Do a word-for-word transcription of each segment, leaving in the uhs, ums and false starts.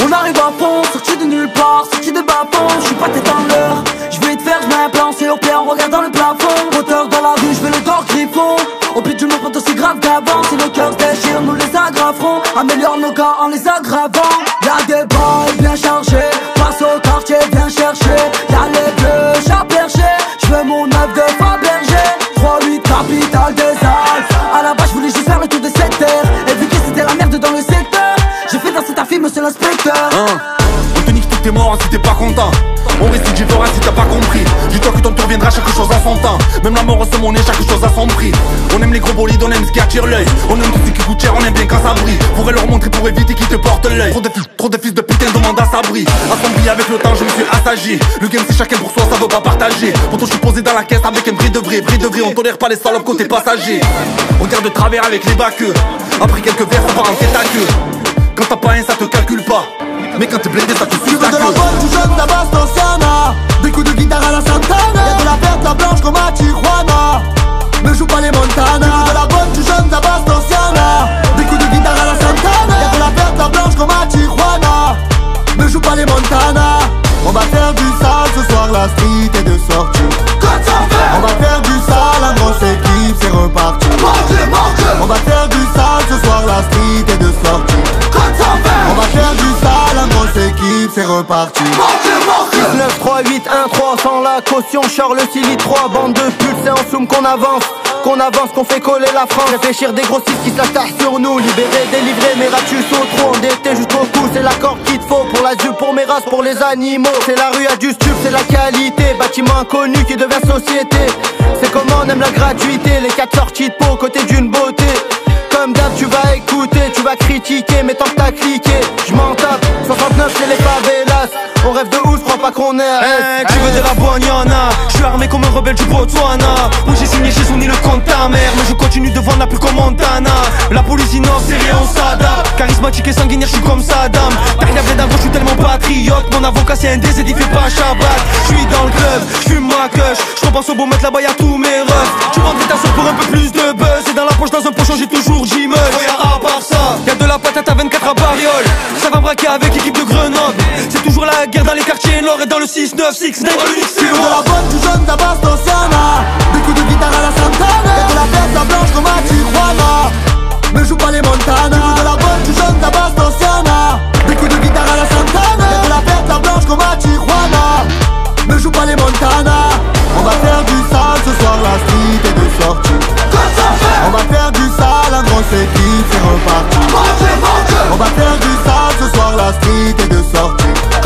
On arrive à fond, sorti de nulle part, sorti de bas fond. J'suis pas tête en l'air, j'vais te faire, j'mets un plan, c'est au plaît en regardant le plafond. Moteur dans la rue, j'vais le corps griffon. Au pire du monde, pas aussi grave qu'avant. Si le cœur se déchire, nous les aggraverons. Améliore nos cas en les aggravant. Y'a des bails bien chargés, passe au quartier, viens chercher. Y'a les bleus, chat perché, j'veux mon œuf de Fabergé. trois huit capitale des Alpes. À la base, j'voulais juste faire le tour de cette terre. Et vu que c'était la merde dans le secteur, j'ai fait danser ta fille, monsieur l'inspecteur. Hein, on te nique tous tes morts si t'es pas content. On récidivera si t'as pas compris. Dis-toi que ton tour viendra, chaque chose à son temps. Même la mort se monnaie, chaque chose à son prix. On aime les gros bolides, on aime ce qui attire l'œil. On aime tout ce qui coûte cher, on aime bien quand ça brille. Faudrait leur montrer pour éviter qu'ils te portent l'œil. Trop de fils, trop de fils de putain demande à Sabri. À son prix avec le temps, je me suis assagi. Le game c'est chacun pour soi, ça veut pas partager. Pourtant je suis posé dans la caisse avec un bris de vrai. Bris de vrai, on tolère pas les salopes côté passager. Regarde de travers avec les baqueux. Après quelques verres, ça va rentrer ta queue. Quand t'as pas un, ça te calcule pas. Mais quand t'es blindé, ça te suit ta queue. Tu veux de la bonne, tu jeune, la basse Tociana. Des coups de guitare à la Santana. Y'a de la verte, la blanche comme à Tijuana. Ne joue pas les Montana. Tu veux de la bonne, tu jeune, la basse Tociana. Des coups de guitare à la Santana. Y'a de la verte, la blanche comme à Tijuana. Ne joue pas les Montana. On va faire du sale ce soir, la street est de sortie. On va faire du sale, la grosse équipe, c'est reparti. On va faire du sale ce soir, la street est de sortie. On va faire du sale, la grosse équipe, c'est reparti. six neuf trois huit un trois sans la caution, char le Sili trois. Bande de putes, c'est en soum qu'on avance. Qu'on avance, qu'on fait coller la France. Réfléchir des grossistes qui se la tâchent sur nous. Libérer, délivrer, mes ratus au trop endettés jusqu'au cou. C'est l'accord qu'il te faut pour la Jupe, pour mes races, pour les animaux. C'est la rue à du stup, c'est la qualité. Bâtiment inconnu qui devient société. C'est comment on aime la gratuité. Les quatre sorties de peau, côté d'une beauté. Comme d'hab, tu vas écouter, tu vas critiquer, mais tant que t'as cliqué, j'm'en tape. soixante-neuf, c'est les favelas. On rêve de ouf, crois pas qu'on est à hey, tu veux de la bonne, y'en a. J'suis armé comme un rebelle du Botswana. Où j'ai signé chez Sony le compte ta mère. Mais je continue de vendre la plus comme Montana. La police innove, c'est rien, on s'adapte. Charismatique et sanguinaire, j'suis comme Saddam. Derrière les dingos, j'suis tellement patriote. Mon avocat c'est un D Z, il fait pas Shabbat. J'suis dans le club, j'fume ma cush. J'repense au beau mettre là-bas, y'a tous mes refs. Tu vendrais ta soeur pour un peu plus de buzz. Et dans la poche, dans un pochon, j'ai toujours J-Meuse. Oh y'a à part ça, y'a de la patate à vingt-quatre à Bariol. Ça va braquer avec l'équipe de Grenoble. C'est toujours la guerre dans les quartiers nord et dans le six neuf six neuf. Tu veux de la bonne, tu jeune, ta basse Tociana. Des coups de guitare à la Santana. Y'a de la verte, la blanche comme à Tijuana. Ne joue pas les Montana. Tu veux de la bonne, tu jeune, ta basse Tociana. Des coups de guitare à la Santana. Y'a de la verte, la blanche comme à Tijuana. Ne joue pas les Montana. On va faire du sale ce soir, la street est de sortie. On va faire du sale, la grosse équipe, c'est reparti. On va faire du sale ce soir, la street est de sortie.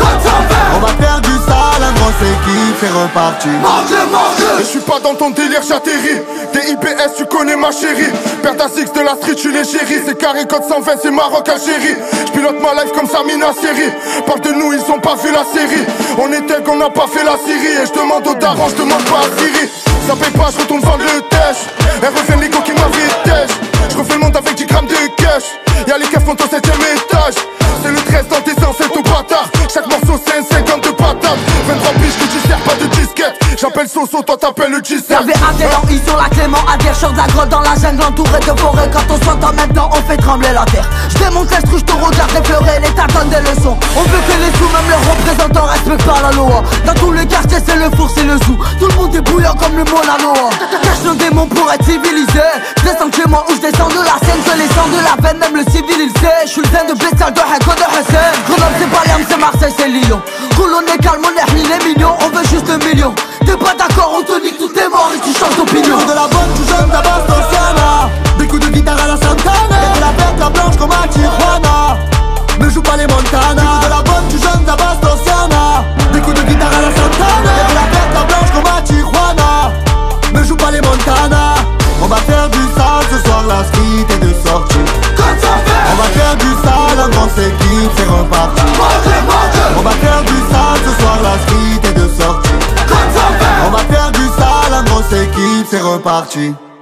On va faire du sale, la grosse équipe, c'est reparti. Et je suis pas dans ton délire, j'atterris. Des I P S, tu connais ma chérie. Père ta six de la street, tu les chéris. C'est carré code cent vingt, c'est Maroc, Algérie. J'pilote ma life comme Samina série. Parle de nous, ils ont pas vu la série. On était qu'on n'a pas fait la Syrie. Et je demande aux darons, je demande pas à Syrie. Ça paye pas, je retourne vendre le tèche. Elle revient les qui m'a fait tèche. Je refais le monde avec dix grammes de cash. Y'a les keufs au septième étage. C'est le treize dans tes sens, c'est tout bâtard. Chaque morceau c'est un cinquante de patates. vingt-trois piges que tu sers pas de disquette. J'appelle Soso, toi t'appelles le dix-sept. Y'avait Adélan, ils sont la Clément, Adère, short de la grotte dans la jungle entourée de forêt. Quand on soit en même temps, on fait trembler la terre. J'démonte les trous, j'te regarde effleurer les tatons des leçons. On veut que les sous, même leurs représentants respectent pas la loi. Dans tous les quartiers, c'est le four, c'est le zoo. Tout le monde est bouillant comme le Mona Loa. Cache nos démons pour être civilisé. J'descends de chez moi ou j'descends de la scène. Je les sens de la veine, même le civil il sait. J'suis le veine de Bestial, de Heko, de Hussein. Grenoble c'est Palerme, c'est Marseille, c'est Lyon. Roule on est calme, on est il est mignon. On veut juste un million. T'es pas d'accord, on te nique, tout est mort et tu changes d'opinion. De la bonne, tu jeune, ta basse Tociana. Des coups de guitare à la Santana. Y'a de la verte, la blanche comme à Tijuana. Ne joue pas les Montana. Tu veux de la bonne, tu jeune, ta basse Tociana. Des coups de guitare à la Santana. Y'a de la verte, la blanche comme à Tijuana. Ne joue pas les Montana. On va faire du sale ce soir, la street est de sortie. On va faire du sale, la grosse équipe, c'est reparti. On va faire du sale ce soir, la street est de sortie. On va faire du sale, la grosse équipe, c'est reparti.